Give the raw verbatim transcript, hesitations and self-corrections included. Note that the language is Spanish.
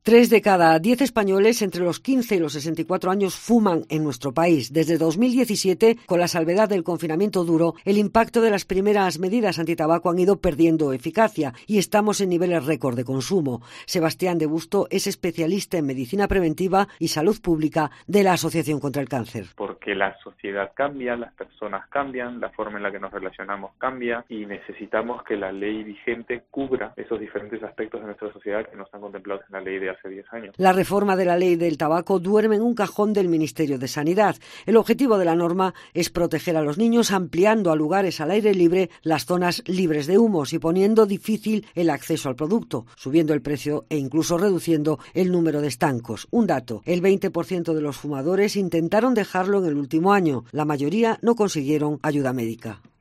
Tres de cada diez españoles entre los quince y los sesenta y cuatro años fuman en nuestro país. Desde dos mil diecisiete, con la salvedad del confinamiento duro, el impacto de las primeras medidas antitabaco han ido perdiendo eficacia y estamos en niveles récord de consumo. Sebastián de Busto es especialista en medicina preventiva y salud pública de la Asociación contra el Cáncer. Porque la sociedad cambia, las personas cambian, la forma en la que nos relacionamos cambia y necesitamos que la ley vigente cubra esos diferentes aspectos de nuestra sociedad que no están contemplados en la ley de hace diez años. La reforma de la ley del tabaco duerme en un cajón del Ministerio de Sanidad. El objetivo de la norma es proteger a los niños ampliando a lugares al aire libre las zonas libres de humos y poniendo difícil el acceso al producto, subiendo el precio e incluso reduciendo el número de estancos. Un dato, el veinte por ciento de los fumadores intentaron dejarlo en el último año. La mayoría no consiguieron ayuda médica.